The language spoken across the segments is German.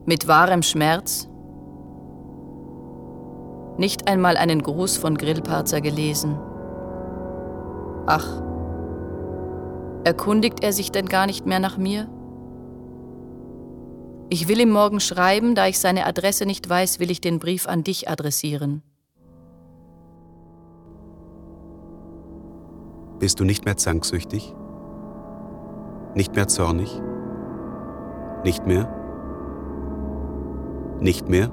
Mit wahrem Schmerz? Nicht einmal einen Gruß von Grillparzer gelesen. Ach, erkundigt er sich denn gar nicht mehr nach mir? Ich will ihm morgen schreiben, da ich seine Adresse nicht weiß, will ich den Brief an dich adressieren. Bist du nicht mehr zanksüchtig? Nicht mehr zornig? Nicht mehr? Nicht mehr?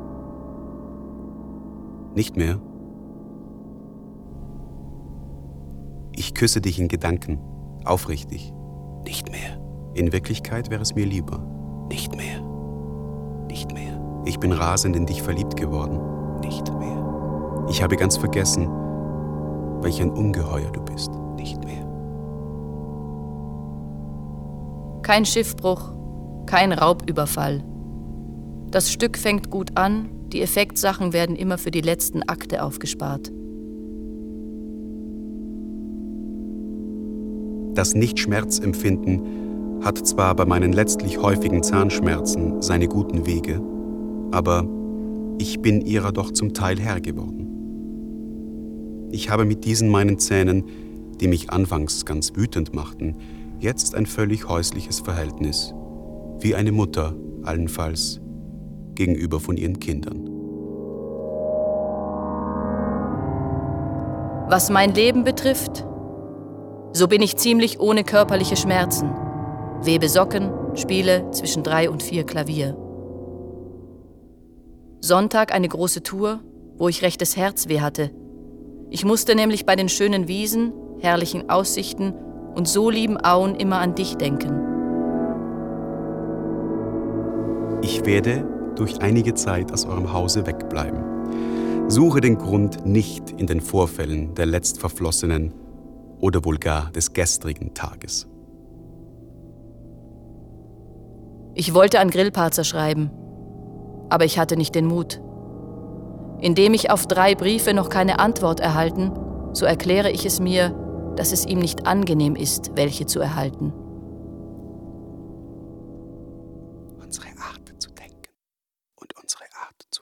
Nicht mehr? Ich küsse dich in Gedanken, aufrichtig. Nicht mehr. In Wirklichkeit wäre es mir lieber. Nicht mehr. Nicht mehr. Ich bin rasend in dich verliebt geworden. Nicht mehr. Ich habe ganz vergessen, welch ein Ungeheuer du bist. Nicht mehr. Kein Schiffbruch, kein Raubüberfall. Das Stück fängt gut an, die Effektsachen werden immer für die letzten Akte aufgespart. Das Nicht-Schmerzempfinden hat zwar bei meinen letztlich häufigen Zahnschmerzen seine guten Wege, aber ich bin ihrer doch zum Teil Herr geworden. Ich habe mit diesen meinen Zähnen, die mich anfangs ganz wütend machten, jetzt ein völlig häusliches Verhältnis, wie eine Mutter allenfalls gegenüber von ihren Kindern. Was mein Leben betrifft, so bin ich ziemlich ohne körperliche Schmerzen. Webe Socken, spiele zwischen 3 und 4 Klavier. Sonntag eine große Tour, wo ich rechtes Herzweh hatte. Ich musste nämlich bei den schönen Wiesen, herrlichen Aussichten und so lieben Auen immer an dich denken. Ich werde durch einige Zeit aus eurem Hause wegbleiben. Suche den Grund nicht in den Vorfällen der letztverflossenen oder wohl gar des gestrigen Tages. Ich wollte an Grillparzer schreiben, aber ich hatte nicht den Mut. Indem ich auf 3 Briefe noch keine Antwort erhalten, so erkläre ich es mir, dass es ihm nicht angenehm ist, welche zu erhalten. Unsere Art zu denken und unsere Art zu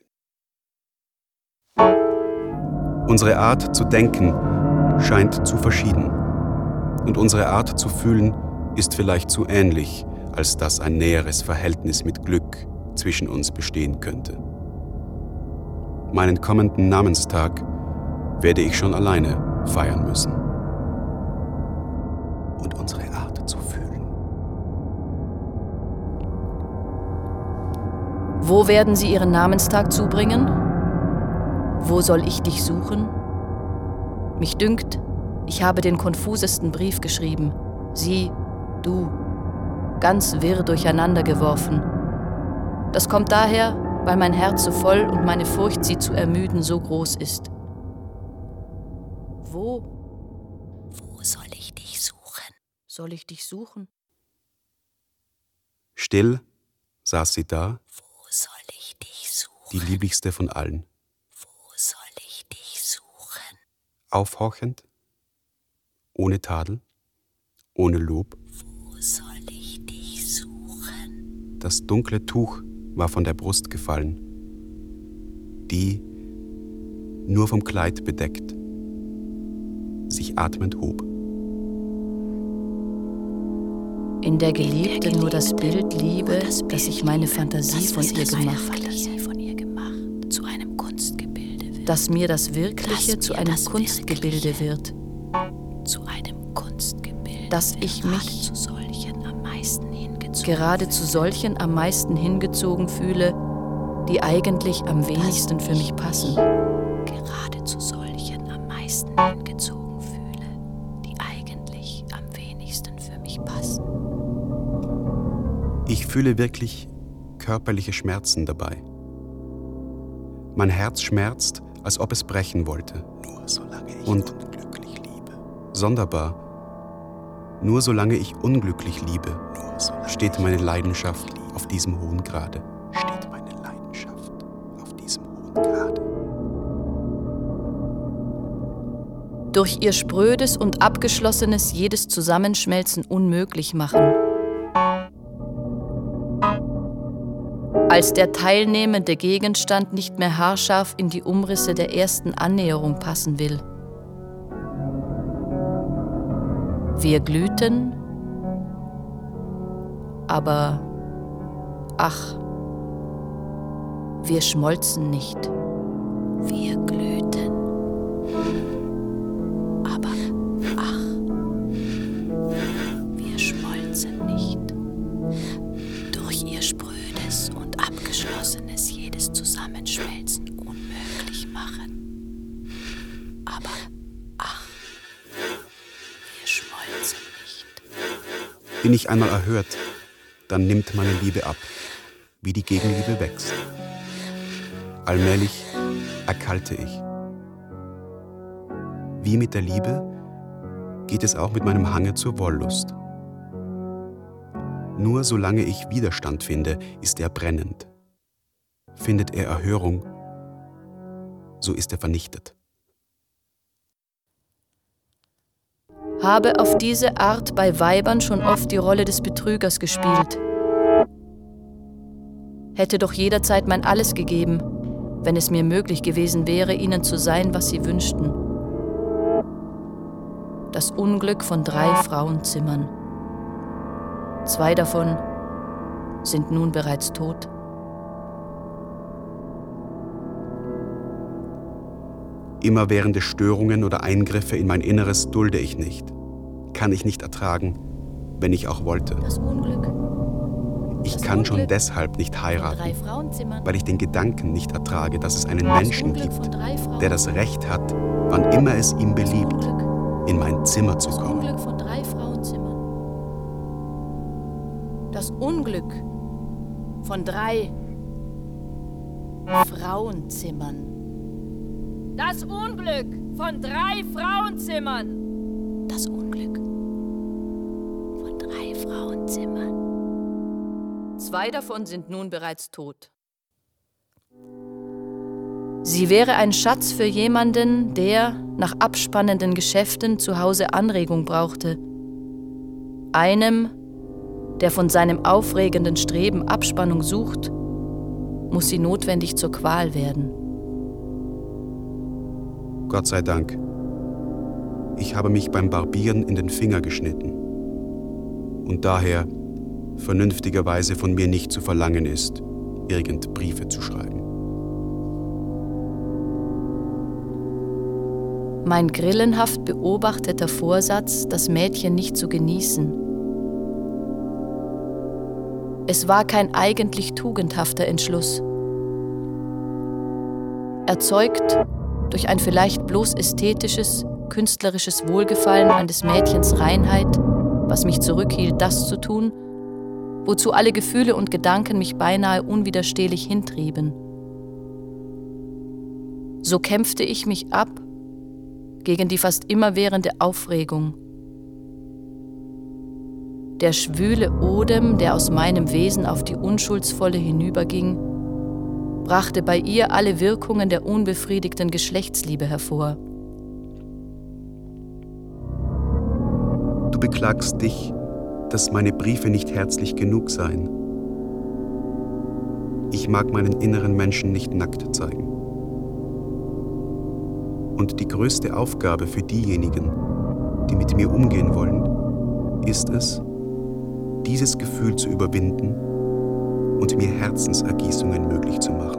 fühlen. Unsere Art zu denken scheint zu verschieden. Und unsere Art zu fühlen ist vielleicht zu ähnlich, als dass ein näheres Verhältnis mit Glück zwischen uns bestehen könnte. Meinen kommenden Namenstag werde ich schon alleine feiern müssen. Und unsere Art zu fühlen. Wo werden Sie Ihren Namenstag zubringen? Wo soll ich dich suchen? Mich dünkt, ich habe den konfusesten Brief geschrieben. Sie, du, ganz wirr durcheinander geworfen. Das kommt daher, weil mein Herz so voll und meine Furcht, sie zu ermüden, so groß ist. Wo soll ich dich suchen? Soll ich dich suchen? Still saß sie da, Wo soll ich dich suchen? die lieblichste von allen. Wo soll ich dich suchen? Aufhorchend, ohne Tadel, ohne Lob. Wo soll ich dich suchen? Das dunkle Tuch war von der Brust gefallen, die, nur vom Kleid bedeckt, sich atmend hob. In der Geliebte nur das Bild Liebe, dass ich meine Fantasie von ihr gemacht, zu einem Kunstgebilde wird. Dass mir das Wirkliche zu einem Kunstgebilde wird. Zu einem Kunstgebilde. Dass ich mich gerade zu solchen am meisten hingezogen fühle, die eigentlich am wenigsten für mich passen. Gerade zu solchen am meisten hingezogen fühle, die eigentlich am wenigsten für mich passen. Ich fühle wirklich körperliche Schmerzen dabei. Mein Herz schmerzt, als ob es brechen wollte. Nur solange ich unglücklich liebe. Sonderbar. Nur solange ich unglücklich liebe, steht meine Leidenschaft auf diesem hohen Grade. Steht meine Leidenschaft auf diesem hohen Grade. Durch ihr sprödes und abgeschlossenes jedes Zusammenschmelzen unmöglich machen. als der teilnehmende Gegenstand nicht mehr haarscharf in die Umrisse der ersten Annäherung passen will. Wir glühten, aber ach, wir schmolzen nicht. Wir glühten, aber ach, wir schmolzen nicht. Durch ihr sprödes und abgeschlossenes jedes Zusammenschmelzen unmöglich machen. Aber ach, wir schmolzen nicht. Bin ich einmal erhört, dann nimmt meine Liebe ab, wie die Gegenliebe wächst. Allmählich erkalte ich. Wie mit der Liebe geht es auch mit meinem Hange zur Wollust. Nur solange ich Widerstand finde, ist er brennend. Findet er Erhörung, so ist er vernichtet. Habe auf diese Art bei Weibern schon oft die Rolle des Betrügers gespielt. Hätte doch jederzeit mein Alles gegeben, wenn es mir möglich gewesen wäre, ihnen zu sein, was sie wünschten. Das Unglück von 3 Frauenzimmern. 2 davon sind nun bereits tot. Immerwährende Störungen oder Eingriffe in mein Inneres dulde ich nicht. Kann ich nicht ertragen, wenn ich auch wollte. Das Unglück. Ich kann schon deshalb nicht heiraten, weil ich den Gedanken nicht ertrage, dass es einen Menschen gibt, der das Recht hat, wann immer es ihm beliebt, in mein Zimmer zu kommen. Das Unglück von 3 Frauenzimmern. Das Unglück von 3 Frauenzimmern. Das Unglück von 3 Frauenzimmern. Das Unglück von 3 Frauenzimmern. 2 davon sind nun bereits tot. Sie wäre ein Schatz für jemanden, der nach abspannenden Geschäften zu Hause Anregung brauchte. Einem, der von seinem aufregenden Streben Abspannung sucht, muss sie notwendig zur Qual werden. Gott sei Dank. Ich habe mich beim Barbieren in den Finger geschnitten. Und daher vernünftigerweise von mir nicht zu verlangen ist, irgend Briefe zu schreiben. Mein grillenhaft beobachteter Vorsatz, das Mädchen nicht zu genießen. Es war kein eigentlich tugendhafter Entschluss. Erzeugt durch ein vielleicht bloß ästhetisches, künstlerisches Wohlgefallen an des Mädchens Reinheit, was mich zurückhielt, das zu tun, wozu alle Gefühle und Gedanken mich beinahe unwiderstehlich hintrieben. So kämpfte ich mich ab gegen die fast immerwährende Aufregung. Der schwüle Odem, der aus meinem Wesen auf die Unschuldsvolle hinüberging, brachte bei ihr alle Wirkungen der unbefriedigten Geschlechtsliebe hervor. Du beklagst dich, dass meine Briefe nicht herzlich genug seien. Ich mag meinen inneren Menschen nicht nackt zeigen. Und die größte Aufgabe für diejenigen, die mit mir umgehen wollen, ist es, dieses Gefühl zu überwinden und mir Herzensergießungen möglich zu machen.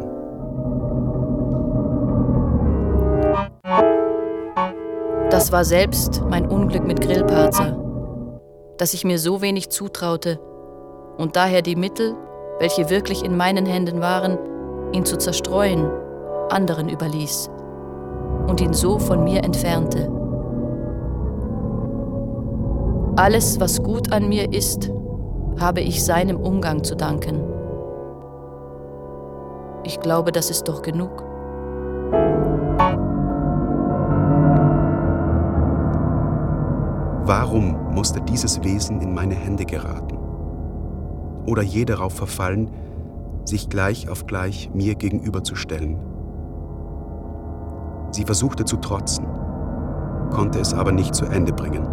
Das war selbst mein Unglück mit Grillparzer, dass ich mir so wenig zutraute und daher die Mittel, welche wirklich in meinen Händen waren, ihn zu zerstreuen, anderen überließ und ihn so von mir entfernte. Alles, was gut an mir ist, habe ich seinem Umgang zu danken. Ich glaube, das ist doch genug. Warum musste dieses Wesen in meine Hände geraten? Oder je darauf verfallen, sich gleich auf gleich mir gegenüberzustellen? Sie versuchte zu trotzen, konnte es aber nicht zu Ende bringen.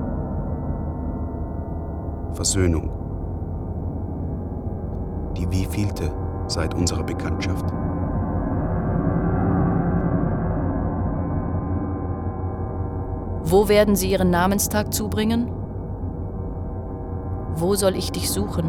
Versöhnung. Die wievielte seit unserer Bekanntschaft. Wo werden Sie Ihren Namenstag zubringen? Wo soll ich dich suchen?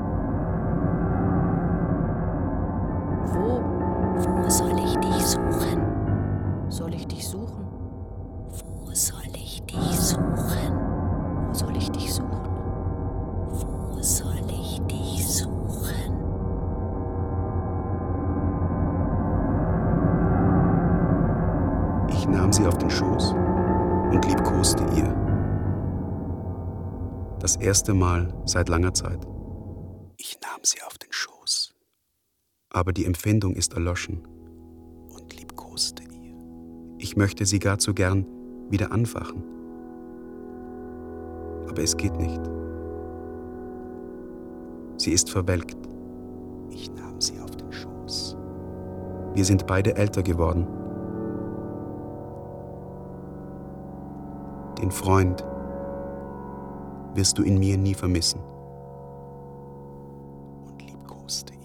Wo soll ich dich suchen? Soll ich dich suchen? Wo soll ich dich suchen? Wo soll ich dich suchen? Wo soll ich dich suchen? Ich nahm sie auf den Schoß und liebkoste ihr. Das erste Mal seit langer Zeit. Ich nahm sie auf den Schoß. Aber die Empfindung ist erloschen und liebkoste ihr. Ich möchte sie gar zu gern wieder anfachen. Aber es geht nicht. Sie ist verwelkt. Ich nahm sie auf den Schoß. Wir sind beide älter geworden. Den Freund wirst du in mir nie vermissen. Und liebkoste